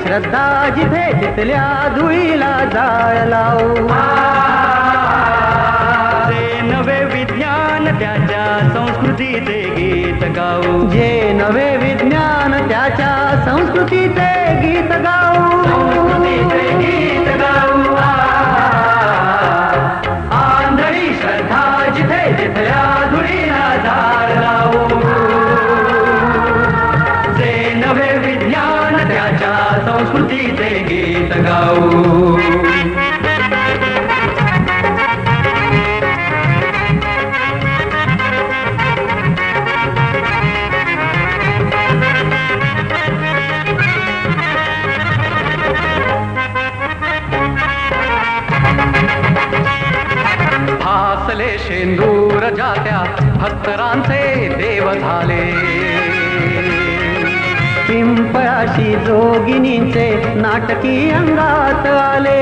श्रद्धा जिथे तिथल्या धुळीला जाळ लावू. जे नवे विज्ञान त्याच्या संस्कृतीचे गीत गाऊ. जे नवे विज्ञान त्याच्या संस्कृतीचे गीत गाऊ. संस्कृतीचे गीत गाऊ. आंधळी श्रद्धा जिथे तिथल्या धुळीला जाळ लावू. जे नवे विज्ञान त्याच्या संस्कृतीचे गीत गाऊ. भासले शेंदूर जात्या भक्तरांचे देव झाले. पिंपळाशी जोगिनींचे नाटकी अंगात आले.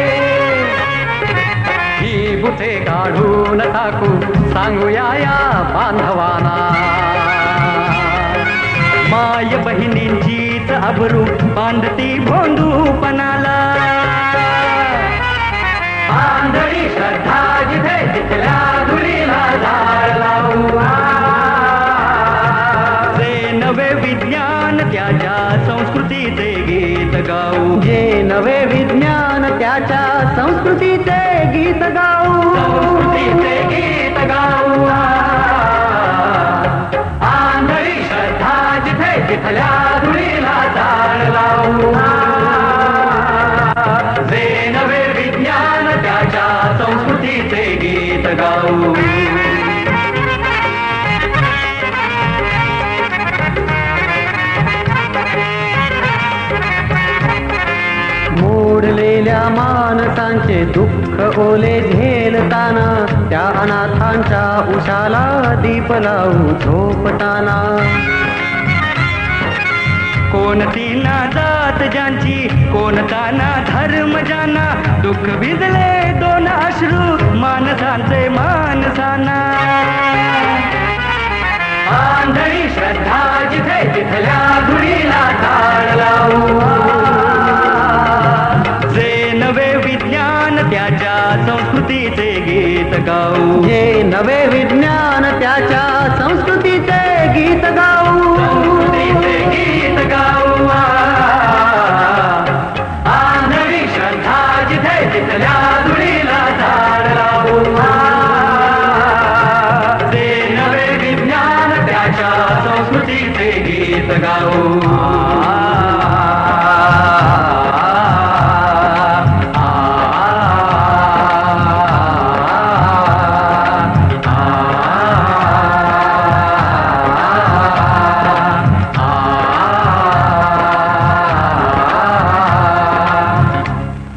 ही बुथे काढून टाकू सांगूया या बांधवांना. माय बहिणींचीच अबरू बांधती भोंदूपणाला. आंधळी श्रद्धा जिथे तिथल्या धुळीला जाळ लावू. जे नवे विज्ञान त्याच्या संस्कृतीचे गीत गाऊ. जे नवे विज्ञान त्याच्या संस्कृतीचे गीत गाऊ. संस्कृतीचे गीत गाऊ. आंधळी श्रद्धा जिथे तिथल्या धुळीला जाळ लावू. जे नवे विज्ञान त्याच्या संस्कृतीचे गीत गाऊ. मोडलेल्या माणसांचे दुःख ओले झेलताना त्या अनाथांच्या उशाला दीप लावू झोपताना. कोणती ना जात ज्यांची कोणता ना धर्म ज्यांना दुःख भिजले दोन अश्रू माणसांचे माणसांना. आंधळी श्रद्धा जिथे तिथल्या धुळीला जाळ लावू. जे नवे विज्ञान त्याच्या संस्कृतीचे गीत गाऊ. जे नवे विज्ञान त्याच्या संस्कृतीचे गीत